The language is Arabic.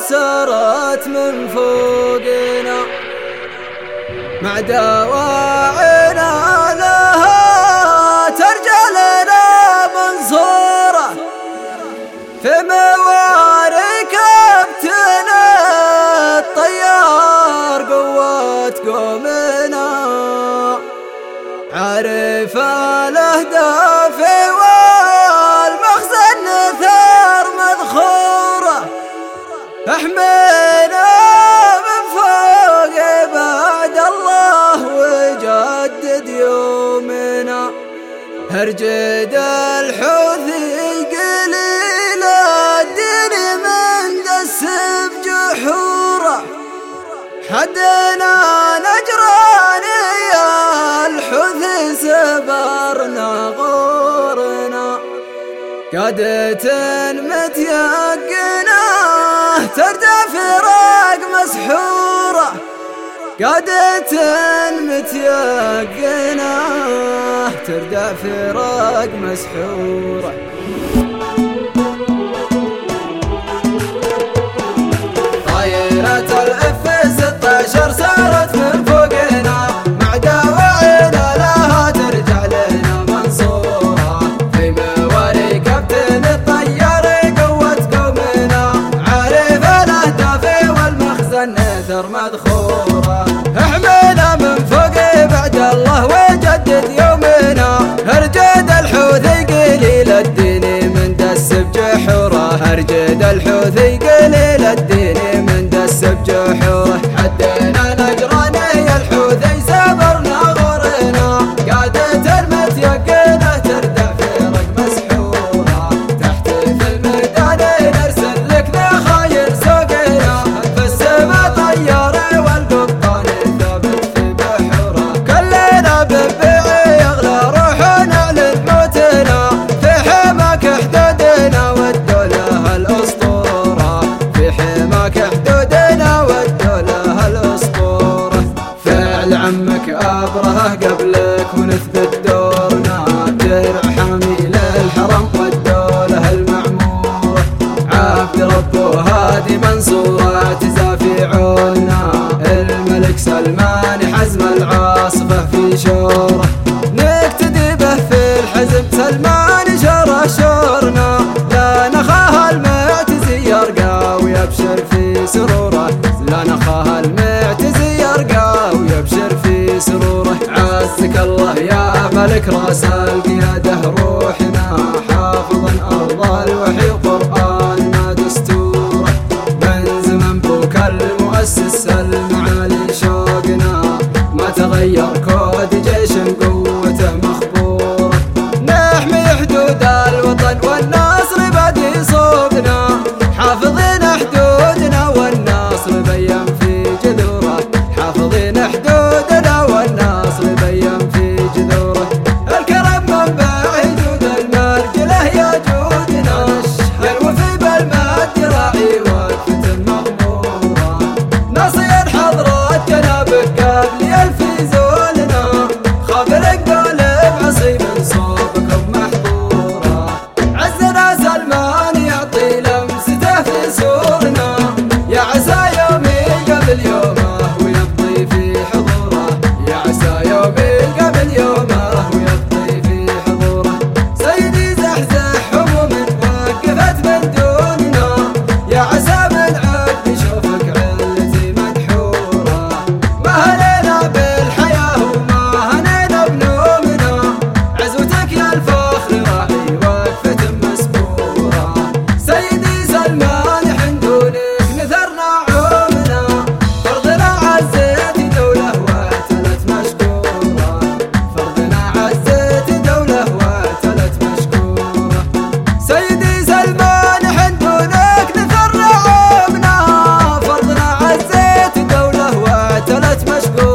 سارت من فوقنا مع دواعينا لها ترجع لنا منصورة في مواري كابتن الطيار قوة قومنا عارف الأهداف والمخزن ثار مذخورة احمينا من فوق بعد الله وجدد يومنا هرجد الحوثي قليل الدين من دس بجحوره حدنا نجراني يا الحوثي سبرنا غورنا قادة متيقنة تردى فراق مسحورة قادة متيقنة تردى فراق مسحورة طايرة الاف 16 سارت من فوقنا مع دواعينا لها ترجع لنا منصورة في موالي كابتن الطيار قوة قومنا عارف الاهداف والمخزن ثر مذخورة احمينا من فوق بعد الله وجدد يومنا هرجد الحوثي قليل الدين من دس بجحوره هرجد الحوثي قليل الدين من دس بجحوره حدنا نجراني الحوثي سبرنا غورنا قادة متيقنة تردع فرق مسحورة تحت في الميدان نرسل لك نخايل سوقنا في السما طيارة والقبطان ثابت في بحوره كلنا ببيعي يغلى روحنا للموتنا في حماك حدودنا والدولة الأسطورة في حماك حدودنا والدولة الأسطورة فعل عمك أبرهه قبلك ونثبت دورنا درع حامي للحرم والدولة المعمورة عبد ربه هادي منصورة تزافعونا الملك سلمان حزم العاصفة في شوره نقتدي به في الحزم سلمان شره شورنا لا نخاها المعتزي يرقى ويبشر في سروره لا نخاها المعتزي يرقى ويبشر في سروره عزك الله يا ملك راس القيادة روحنا حافظا أرض الوحي قرآننا دستوره من زمن بوك المؤسس المعالي شوقنا ما تغير كود جيش قوته مخبوره نحمي حدود الوطن والنصر بدي صوبنا حافظين حدودنا والنصر بين في جذوره حافظين حدودنا والنصر بين في جذوره الكرم منبع حدود المرجله يا جودنا يا الوفي بالمد راعي وقفة مغموره ناصير حضرات جنابك قبل يلفي زولنا خابر قالب عصيب صوبكم محظوره عزنا سلمان يعطي لمسته في سورنا يا عسى يومي قبل يومه ويبطي في حضوره يا عسى يومي قبل يومه ويبطي في حضوره سيدي زحزح هموم وقفت من دوننا يا عسى من عقد شوفك علتي مدحوره ما هنينا بالحياة وما هنينا بنومنا عزوتك يا الفخر راعي وقفة مسبورة سيدي سلمان حندونك نثرنا عومنا فرضنا عزيت دولة واتلت مشكورة فرضنا عزيت دولة واتلت مشكورة سيدي سلمان حندونك نثرنا عومنا فرضنا عزيت دولة واتلت مشكورة